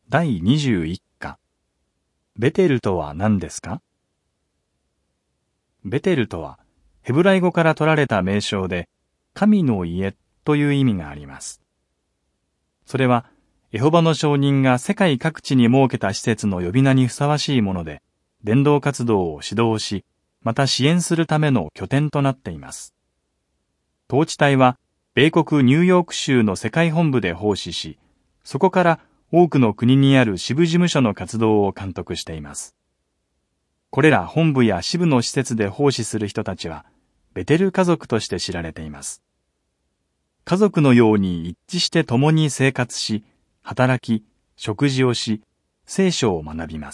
第21課。ベテルとは何ですか？ベテルとは、ヘブライ語から取られた名称で、神の家という意味があります。それは、エホバの証人が世界各地に設けた施設の呼び名にふさわしいもので、伝道活動を指導し、また支援するための拠点となっています。統治隊は、米国ニューヨーク州の世界本部で奉仕し、そこから多くの国にある支部事務所の活動を監督しています。これら本部や支部の施設で奉仕する人たちは、ベテル家族として知られています。家族のように一致して共に生活し、働き、食事をし、聖書を学びます。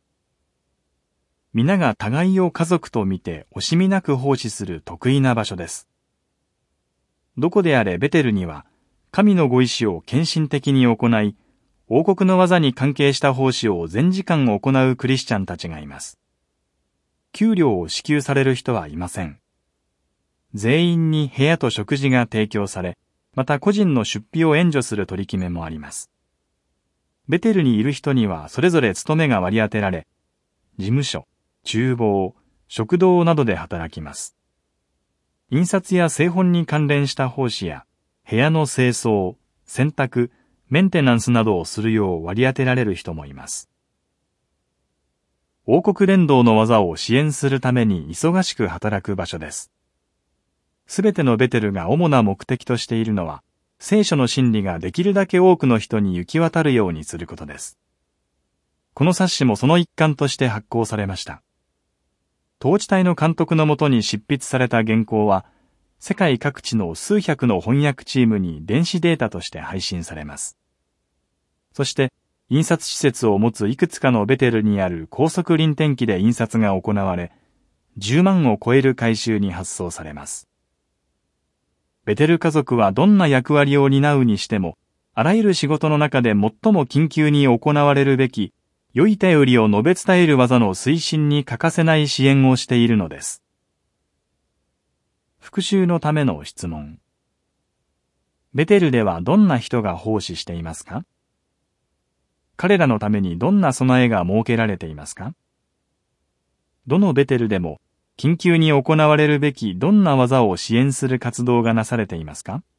皆が互いを家族と見て惜しみなく奉仕する得意な場所です。どこであれベテルには、神のご意志を献身的に行い、王国の技に関係した奉仕を全時間行うクリスチャンたちがいます。給料を支給される人はいません。全員に部屋と食事が提供され、また個人の出費を援助する取り決めもあります。ベテルにいる人にはそれぞれ務めが割り当てられ、事務所、厨房、食堂などで働きます。印刷や製本に関連した奉仕や、部屋の清掃、洗濯、メンテナンスなどをするよう割り当てられる人もいます。王国伝道の技を支援するために忙しく働く場所です。すべてのベテルが主な目的としているのは、聖書の真理ができるだけ多くの人に行き渡るようにすることです。この冊子もその一環として発行されました。統治隊の監督のもとに執筆された原稿は、世界各地の数百の翻訳チームに電子データとして配信されます。そして、印刷施設を持ついくつかのベテルにある高速輪転機で印刷が行われ、10万を超える回収に発送されます。ベテル家族はどんな役割を担うにしても、あらゆる仕事の中で最も緊急に行われるべき、良い便りを述べ伝える技の推進に欠かせない支援をしているのです。復習のための質問。ベテルではどんな人が奉仕していますか？彼らのためにどんな備えが設けられていますか？どのベテルでも緊急に行われるべきどんな技を支援する活動がなされていますか？